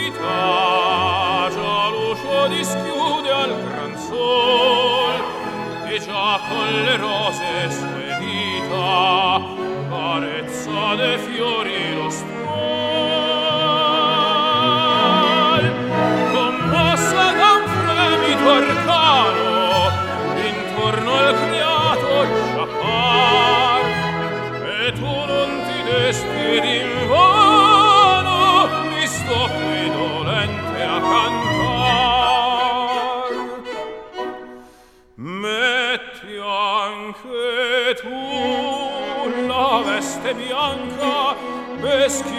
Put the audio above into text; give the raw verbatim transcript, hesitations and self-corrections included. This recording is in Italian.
vita, già l'uscio dischiude al gran sol, e già con le rose sue dita carezza de fiori lo stuol. Commossa da un fremito arcano, intorno al criato giacar, e tu non ti desti d'invano, mi sto qui dolente a cantar. Metti anche tu la veste bianca, veschi